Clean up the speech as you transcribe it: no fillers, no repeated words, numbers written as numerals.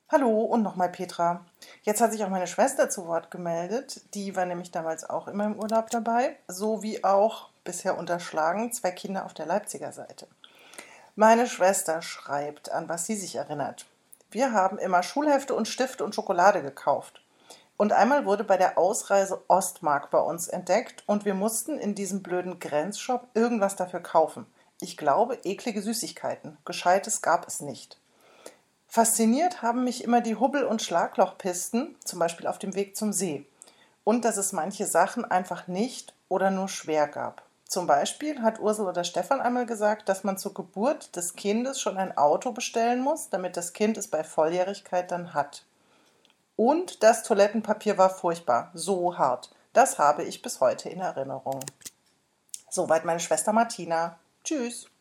Hallo und nochmal Petra. Jetzt hat sich auch meine Schwester zu Wort gemeldet. Die war nämlich damals auch immer im Urlaub dabei, so wie auch, bisher unterschlagen, 2 Kinder auf der Leipziger Seite. Meine Schwester schreibt, an was sie sich erinnert. Wir haben immer Schulhefte und Stifte und Schokolade gekauft. Und einmal wurde bei der Ausreise Ostmark bei uns entdeckt und wir mussten in diesem blöden Grenzshop irgendwas dafür kaufen. Ich glaube, eklige Süßigkeiten. Gescheites gab es nicht. Fasziniert haben mich immer die Hubbel- und Schlaglochpisten, zum Beispiel auf dem Weg zum See. Und dass es manche Sachen einfach nicht oder nur schwer gab. Zum Beispiel hat Ursel oder Stefan einmal gesagt, dass man zur Geburt des Kindes schon ein Auto bestellen muss, damit das Kind es bei Volljährigkeit dann hat. Und das Toilettenpapier war furchtbar, so hart. Das habe ich bis heute in Erinnerung. Soweit meine Schwester Martina. Tschüss.